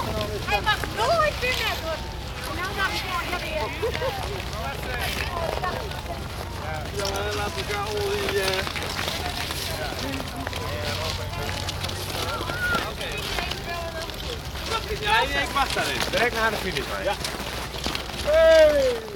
Hij mag nooit meer net hoor. Nou mag ik morgen weer. Ja, laten we elkaar al die... Ja, ik wacht daarin. Direct naar de finish. Ja. Hey!